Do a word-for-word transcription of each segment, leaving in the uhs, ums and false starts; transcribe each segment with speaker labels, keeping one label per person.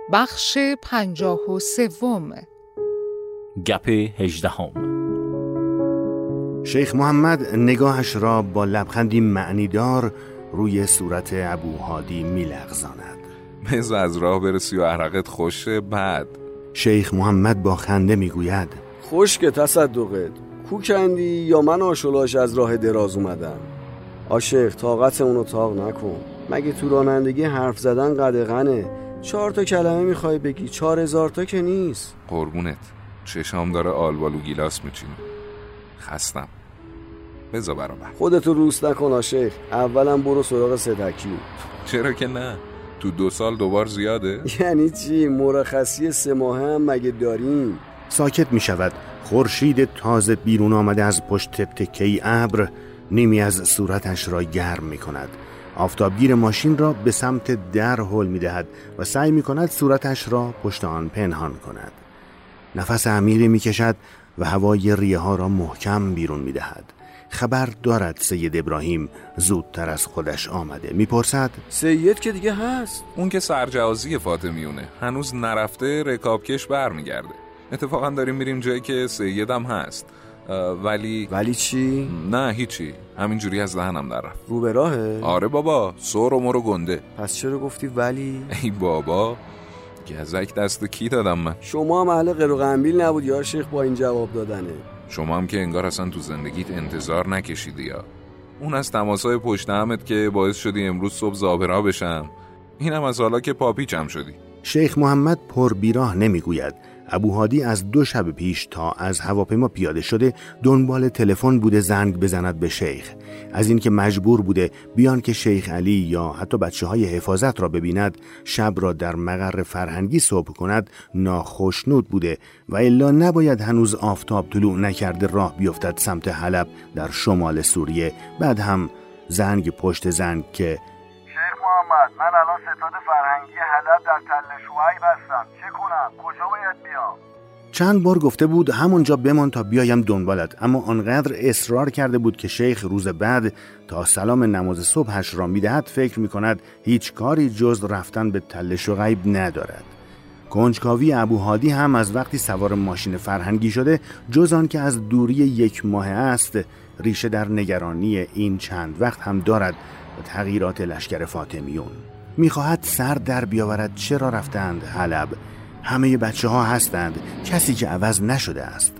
Speaker 1: بخش پنجاه و سوم.
Speaker 2: گپ هجدهم.
Speaker 3: شیخ محمد نگاهش را با لبخندی معنیدار روی صورت ابوهادی میلغزاند.
Speaker 4: بذار از راه برسی و عرقت خوشه. بعد
Speaker 3: شیخ محمد با خنده میگوید
Speaker 5: خوش که تصدقت کو کندی یا من آشولاش از راه دراز اومدم؟ آشیخ طاقت اونو طاق نکن. مگه تو رانندگی حرف زدن قدغنه؟ چهار تا کلمه میخوای بگی، چهار هزار تا که نیست.
Speaker 4: قربونت، چشام داره آلبالو گیلاس میچینه، خستم. بذار برام
Speaker 5: خودتو روست نکن آشیخ. اولا برو سراغ ستکی.
Speaker 4: چرا که نه؟ تو دو سال دوبار زیاده؟
Speaker 5: یعنی چی؟ مرخصی سه ماهه هم مگه داریم؟
Speaker 3: ساکت می شود. خورشید تازه بیرون آمده از پشت تکه‌ای ابر نیمی از صورتش را گرم می کند. آفتابگیر ماشین را به سمت در هل می دهد و سعی می کند صورتش را پشت آن پنهان کند. نفس عمیقی می کشد و هوای ریه ها را محکم بیرون می دهد. خبر دارد سید ابراهیم زودتر از خودش آمده. میپرسد
Speaker 5: سید که دیگه هست؟
Speaker 4: اون که سرجوازی فاطمیونه، هنوز نرفته، رکابکش برمیگرده. اتفاقا داریم میریم جایی که سیدم هست. ولی
Speaker 5: ولی چی؟
Speaker 4: نه هیچی، همینجوری از دهنم در رفت.
Speaker 5: رو به راهه؟
Speaker 4: آره بابا، سور و مرو گنده.
Speaker 5: پس چرا گفتی ولی؟
Speaker 4: ای بابا، گزک دست کی دادم من؟
Speaker 5: شما هم اهل قر و قنبیل نبودی یا شیخ با این جواب دادنه؟
Speaker 4: شما هم که انگار اصلا تو زندگیت انتظار نکشیدی. یا اون از تماسای پشت همت که باعث شدی امروز صبح زابرا بشم، اینم از حالا که پاپیچم شدی.
Speaker 3: شیخ محمد پر بیراه نمیگوید. ابوهادی از دو شب پیش تا از هواپیما پیاده شده دنبال تلفن بوده زنگ بزند به شیخ. از این که مجبور بوده بیان که شیخ علی یا حتی بچه های حفاظت را ببیند، شب را در مقر فرهنگی صبح کند، ناخشنود بوده و الا نباید هنوز آفتاب طلوع نکرده راه بیفتد سمت حلب در شمال سوریه. بعد هم زنگ پشت زنگ که
Speaker 6: شیخ محمد، من الان ستاد فرهنگی حلب در تل شعیب هستم، چه کنم؟ کجا باید بیام؟
Speaker 3: چند بار گفته بود همونجا بمان تا بیایم دنبالت، اما آنقدر اصرار کرده بود که شیخ روز بعد تا سلام نماز صبحش را میدهد فکر میکند هیچ کاری جز رفتن به تل شعیب ندارد. کنجکاوی ابوهادی هم از وقتی سوار ماشین فرهنگی شده، جز آن که از دوری یک ماه است، ریشه در نگرانی این چند وقت هم دارد و تغییرات لشکر فاطمیون. میخواهد سر در بیاورد چرا رفتند حلب. همه بچه ها هستند، کسی که عوض نشده است.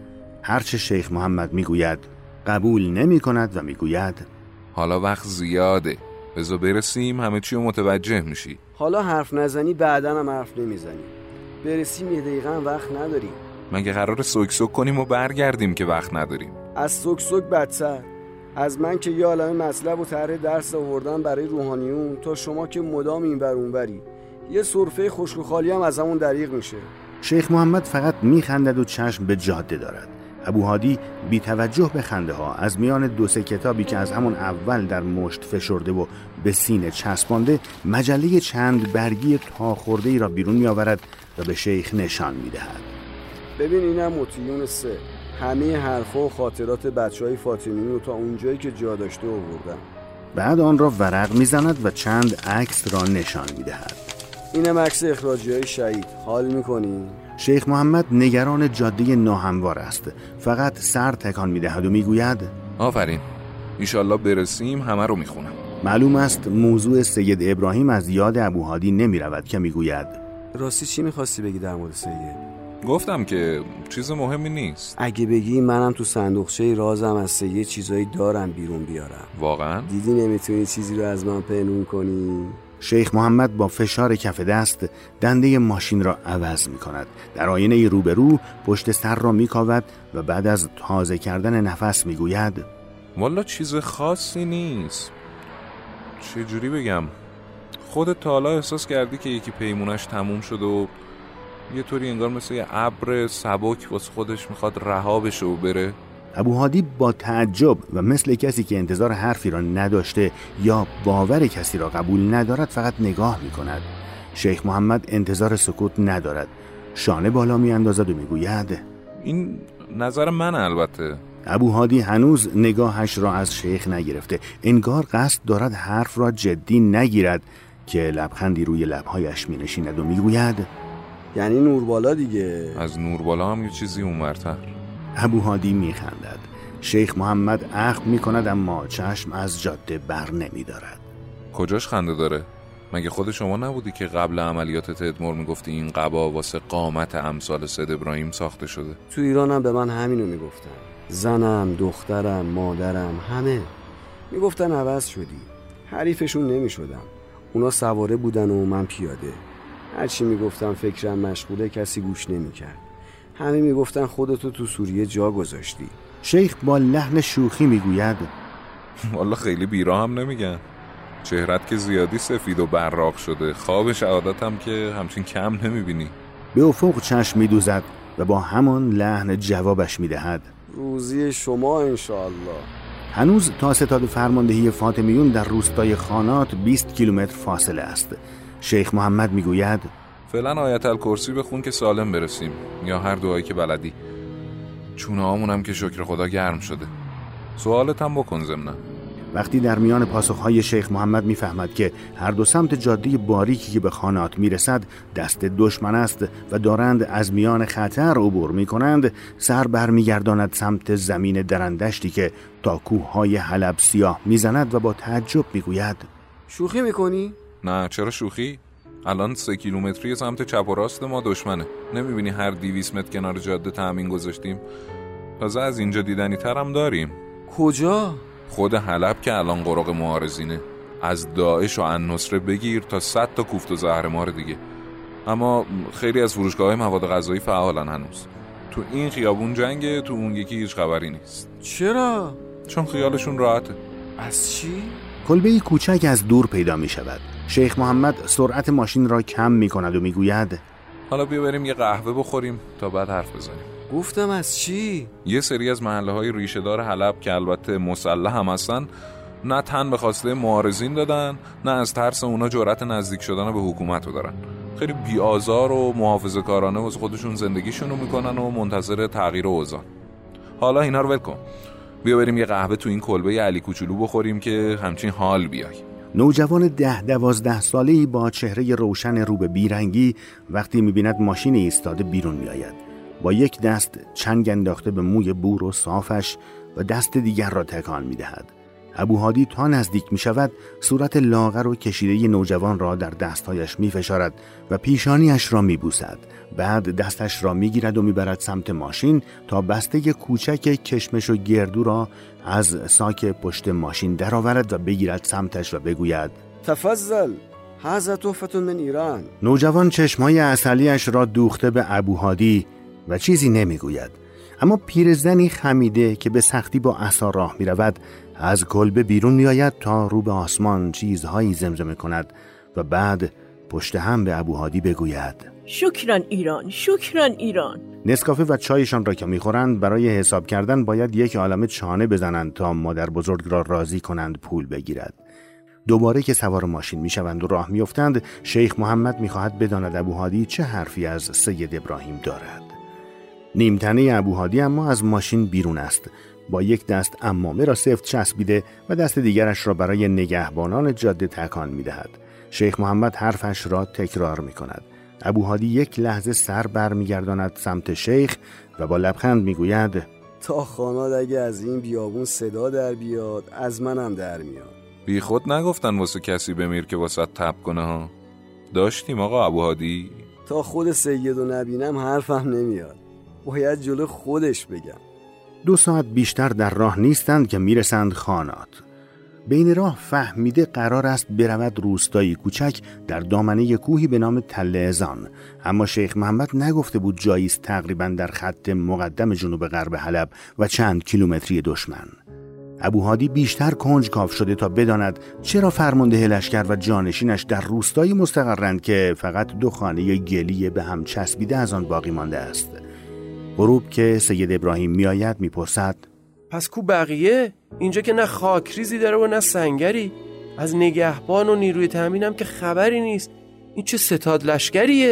Speaker 3: هرچه شیخ محمد میگوید قبول نمی کند و میگوید
Speaker 4: حالا وقت زیاده، بذار برسیم همه چی رو متوجه میشی.
Speaker 5: حالا حرف نزنی بعدن هم حرف نمیزنی. برسیم یه دقیقه هم وقت نداریم.
Speaker 4: مگه قرار سوک سوک کنیم و برگردیم که وقت نداریم؟
Speaker 5: از سوک سوک بدتر. از من که یه عالمه مطلب و طرح درس آوردن برای روحانیون تا شما که مدام این ور اون وری. یه سرفه خشک و خالی هم از همون دریغ میشه.
Speaker 3: شیخ محمد فقط میخندد و چشم به جاده دارد. ابوهادی بی توجه به خنده ها از میان دو سه کتابی که از همون اول در مشت فشرده و به سینه چسبانده، مجله چند برگی تا خورده ای را بیرون میآورد و به شیخ نشان میدهد.
Speaker 5: ببین اینم متیون سه. همه حرفا و خاطرات بچهای فاطمی رو تا اونجایی که جا داشته آوردم.
Speaker 3: بعد آن را ورق میزند و چند عکس را نشان میدهد.
Speaker 5: اینم عکس اخراجی‌های شهید. حال میکنی؟
Speaker 3: شیخ محمد نگران جاده ناهموار است. فقط سر تکان میدهد و میگوید
Speaker 4: آفرین، انشالله برسیم همه رو میخونم.
Speaker 3: معلوم است موضوع سید ابراهیم از یاد ابوهادی نمیرود که میگوید
Speaker 5: راستی چی میخواستی بگی در مورد سید؟
Speaker 4: گفتم که چیز مهمی نیست.
Speaker 5: اگه بگی منم تو صندوقچه رازم از سید چیزایی دارم بیرون بیارم.
Speaker 4: واقعا؟
Speaker 5: دیدی نمیتونی چیزی رو از من پنهون کنی؟
Speaker 3: شیخ محمد با فشار کف دست دنده ماشین را عوض می کند. در آینه روبرو پشت سر را می کاود و بعد از تازه کردن نفس می گوید
Speaker 4: والا چیز خاصی نیست. چه جوری بگم؟ خودت تا حالا احساس کردی که یکی پیمونش تموم شد و یه طوری انگار مثل یه ابر سبک واسه خودش میخواد رها بشه و بره؟
Speaker 3: ابوهادی با تعجب و مثل کسی که انتظار حرفی را نداشته یا باور کسی را قبول ندارد فقط نگاه می کند. شیخ محمد انتظار سکوت ندارد. شانه بالا می اندازد و می گوید
Speaker 4: این نظر من البته.
Speaker 3: ابوهادی هنوز نگاهش را از شیخ نگرفته. انگار قصد دارد حرف را جدی نگیرد که لبخندی روی لبهایش می نشیند و می گوید
Speaker 5: یعنی نوربالا دیگه.
Speaker 4: از نوربالا هم یه چیزی اونورتر.
Speaker 3: ابوهادی می خندد. شیخ محمد اخم می کند اما چشم از جاده بر نمی دارد.
Speaker 4: کجاش خنده داره؟ مگه خود شما نبودی که قبل عملیات تدمر میگفتی این قبا واسه قامت امثال سید ابراهیم ساخته شده؟
Speaker 5: تو ایرانم به من همینو میگفتن. زنم، دخترم، مادرم، همه میگفتن عوض شدی. حریفشون نمیشدم. اونا سواره بودن و من پیاده. هرچی میگفتم فکرم مشغوله، کسی گوش نمیکرد. همه میگفتن خودتو تو سوریه جا گذاشتی.
Speaker 3: شیخ با لحن شوخی میگوید
Speaker 4: والا خیلی بیرا هم نمیگن. چهرت که زیادی سفید و براق شده، خواب شهادت هم که همچین کم نمیبینی.
Speaker 3: به افق چشم میدوزد و با همان لحن جوابش میدهد
Speaker 5: روزی شما انشاءالله.
Speaker 3: هنوز تا ستاد فرماندهی فاطمیون در روستای خانات بیست کیلومتر فاصله است. شیخ محمد میگوید
Speaker 4: فعلا آیت الکرسی بخون که سالم برسیم، یا هر دعایی که بلدی. چونه هامونم که شکر خدا گرم شده. سوالت هم بکن ضمناً.
Speaker 3: وقتی در میان پاسخهای شیخ محمد میفهمد که هر دو سمت جاده باریکی که به خانات میرسد دست دشمن است و دارند از میان خطر عبور میکنند، سر برمیگرداند سمت زمین درندشتی که تا کوههای حلب سیاه میزند و با تعجب میگوید
Speaker 5: شوخی میکنی؟
Speaker 4: نه چرا شوخی؟ الان سه کیلومتری سمت چپ و راست ما دشمنه. نمیبینی هر دویست متر کنار جاده تامین گذاشتیم؟ تازه از اینجا دیدنی ترم داریم.
Speaker 5: کجا؟
Speaker 4: خود حلب که الان قرق معارضینه. از داعش و النصره بگیر تا صد تا کوفت و زهرمار دیگه. اما خیلی از فروشگاه‌های مواد غذایی فعالن هنوز. تو این خیابون جنگه، تو اون یکی هیچ خبری نیست.
Speaker 5: چرا؟
Speaker 4: چون خیالشون راحته.
Speaker 5: از چی؟
Speaker 3: کلبه‌ای کوچک از دور پیدا می شود. شیخ محمد سرعت ماشین را کم می کند و می گوید
Speaker 4: حالا بیا بریم یه قهوه بخوریم تا بعد حرف بزنیم.
Speaker 5: گفتم از چی؟
Speaker 4: یه سری از محله‌های ریشه‌دار حلب که البته مسلح هم هستن، نه تن به خواسته معارضین دادن، نه از ترس اونا جرأت نزدیک شدن به حکومت رو دارن. خیلی بی‌آزار و محافظه‌کارانه واسه خودشون زندگیشونو میکنن و منتظر تغییر اوضاع. حالا اینا رو ول کن. بیا بریم یه قهوه تو این کلبه علی کوچولو بخوریم که همچین حال بیای.
Speaker 3: نوجوان ده دوازده ساله‌ای با چهره روشن رو به بیرنگی وقتی می‌بیند ماشین ایستاده بیرون می‌آید. با یک دست چنگ انداخته به موی بور و صافش و دست دیگر را تکان می‌دهد. ابوهادی تا نزدیک می‌شود صورت لاغر و کشیده نوجوان را در دستهایش می‌فشارد و پیشانیش را می‌بوسد. بعد دستش را می‌گیرد و می‌برد سمت ماشین تا بسته کوچک کشمش و گردو را از ساک پشت ماشین درآورد و بگیرد سمتش و بگوید
Speaker 5: تفضل هذا تحفة من ایران.
Speaker 3: نوجوان چشمای عسلیش را دوخته به ابوهادی و چیزی نمیگوید. اما پیرزنی خمیده که به سختی با عصا راه می رود از کلبه بیرون می آید تا رو به آسمان چیزهایی زمزمه کند و بعد پشت هم به ابوهادی بگوید
Speaker 7: شکران ایران، شکران ایران.
Speaker 3: نسکافه و چایشان را که می خورند برای حساب کردن باید یک عالمه چانه بزنند تا مادر بزرگ را راضی کنند پول بگیرد. دوباره که سوار ماشین می شوند و راه می افتند، شیخ محمد می خواهد بداند ابوهادی چه حرفی از سید ابراهیم دارد. نیمتنه ابوهادی اما از ماشین بیرون است. با یک دست عمامه را سفت چسبیده و دست دیگرش را برای نگهبانان جاده تکان می دهد. شیخ محمد حرفش را تکرار می کند. ابوهادی یک لحظه سر بر می گرداند سمت شیخ و با لبخند می گوید
Speaker 5: تا خانات اگه از این بیابون صدا در بیاد از منم در میاد.
Speaker 4: بی خود نگفتن واسه کسی بمیر که واسه تب کنه ها. داشتیم آقا ابوهادی.
Speaker 5: تا خود سیدو نبینم حرفم نمیاد. باید جلو خودش بگم.
Speaker 3: دو ساعت بیشتر در راه نیستند که میرسند خانات. بین راه فهمیده قرار است برود روستایی کوچک در دامنه کوهی به نام تله ازان، اما شیخ محمد نگفته بود جایی است تقریبا در خط مقدم جنوب غرب حلب و چند کیلومتری دشمن. ابوهادی بیشتر کنجکاو شده تا بداند چرا فرمانده لشکر و جانشینش در روستایی مستقرند که فقط دو خانه گلی به هم چسبیده از آن باقی مانده است. غروب که سید ابراهیم میآید میپرسد
Speaker 8: پس کو بقیه؟ اینجا که نه خاکریزی داره و نه سنگری. از نگهبان و نیروی تامینم که خبری نیست. این چه ستاد لشکریه؟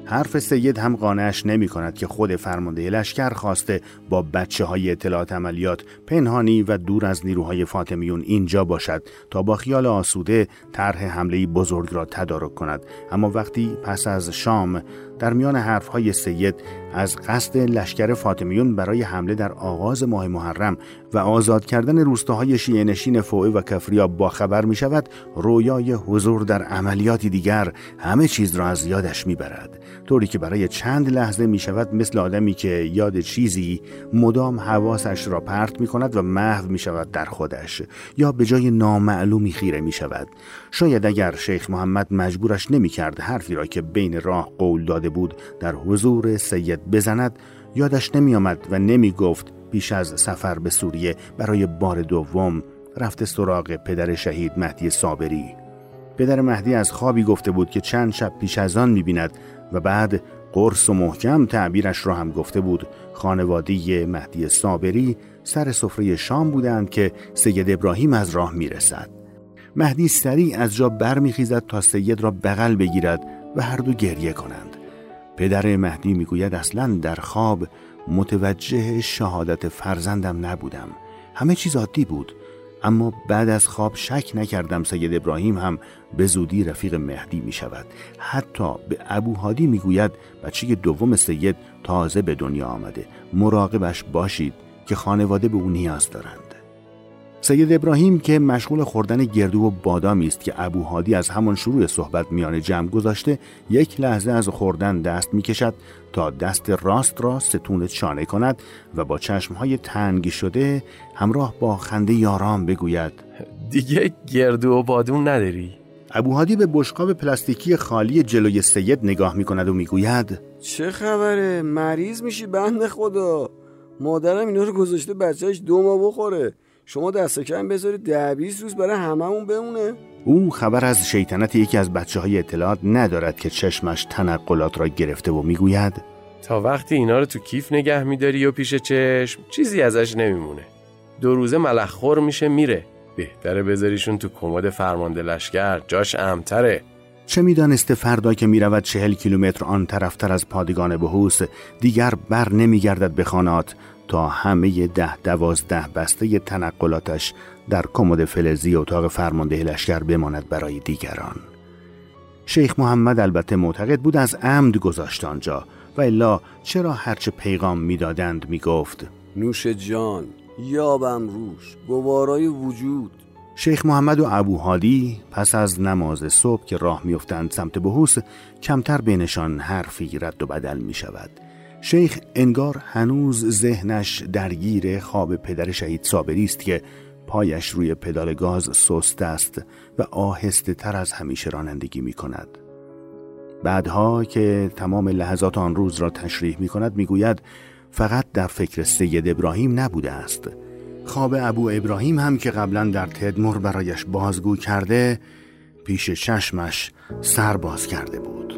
Speaker 3: حرف سید هم قانعش نمی کند که خود فرمانده لشکر خواسته با بچه های اطلاعات عملیات پنهانی و دور از نیروهای فاطمیون اینجا باشد تا با خیال آسوده طرح حمله بزرگ را تدارک کند. اما وقتی پس از شام در میان حرفهای سید از قصد لشکر فاطمیون برای حمله در آغاز ماه محرم و آزاد کردن روستاهای شیعه نشین فوئه و کفریاب با خبر می شود، رویای حضور در عملیاتی دیگر همه چیز را از یادش می برد، طوری که برای چند لحظه می شود مثل آدمی که یاد چیزی مدام حواسش را پرت می کند و محو می شود در خودش، یا به جای نامعلومی خیره می شود. شاید اگر شیخ محمد مجبورش نمی کرد حرفی را که بین راه قول داده بود در حضور سید بزند، یادش نمی آمد و نمی گفت پیش از سفر به سوریه برای بار دوم رفته سراغ پدر شهید مهدی صابری. پدر مهدی از خوابی گفته بود که چند شب پیش از آن می بیند و بعد قرص و محکم تعبیرش را هم گفته بود. خانواده مهدی صابری سر سفره شام بودند که سید ابراهیم از راه می رسد. مهدی سریع از جا بر می خیزد تا سید را بغل بگیرد و هر دو گریه کنند. پدر مهدی می گوید اصلاً در خواب متوجه شهادت فرزندم نبودم. همه چیز عادی بود، اما بعد از خواب شک نکردم سید ابراهیم هم به زودی رفیق مهدی می شود. حتی به ابوهادی می گوید بچه دوم سید تازه به دنیا آمده، مراقبش باشید که خانواده به او نیاز دارند. سید ابراهیم که مشغول خوردن گردو و بادامی است که ابوهادی از همان شروع صحبت میان جمع گذاشته، یک لحظه از خوردن دست میکشد تا دست راست را ستون چانه کند و با چشمهای تنگ شده همراه با خنده آرام بگوید
Speaker 8: دیگه گردو و بادوم نداری؟
Speaker 3: ابوهادی به بشقاب پلاستیکی خالی جلوی سید نگاه میکند و میگوید
Speaker 5: چه خبره؟ مریض میشی بنده خدا؟ مادرم اینا رو گذاشته بچهش دو ماه بخوره، شما دست کم بذارید ده بیست روز برای هممون بمونه.
Speaker 3: او خبر از شیطنت یکی از بچه های اطلاعات ندارد که چشمش تنقلات را گرفته و میگوید
Speaker 8: تا وقتی اینا رو تو کیف نگه میداری و پیش چشم چیزی ازش نمیمونه. دو روزه ملخور میشه میره. بهتره بذاریشون تو کمد فرمانده لشکر، جاش امن‌تره.
Speaker 3: چه میدانسته فردا که میرود چهل کیلومتر آن طرفتر از پادگان بهوس دیگر بر نمیگردد به خانات تا همه ده دوازده بسته تنقلاتش در کمد فلزی اتاق فرمانده لشکر بماند برای دیگران. شیخ محمد البته معتقد بود از عمد گذاشت آنجا، و الا چرا هرچه پیغام میدادند میگفت
Speaker 5: نوش جان، یابم روش، گوارای وجود.
Speaker 3: شیخ محمد و ابوهادی پس از نماز صبح که راه میافتند سمت بهوس، کمتر بینشان حرفی رد و بدل می شود. شیخ انگار هنوز ذهنش درگیر خواب پدر شهید صابری است که پایش روی پدال گاز سست است و آهسته تر از همیشه رانندگی می کند. بعدها که تمام لحظات آن روز را تشریح می کند می گوید فقط در فکر سید ابراهیم نبوده است. خواب ابو ابراهیم هم که قبلا در تدمر برایش بازگو کرده پیش چشمش سر باز کرده بود.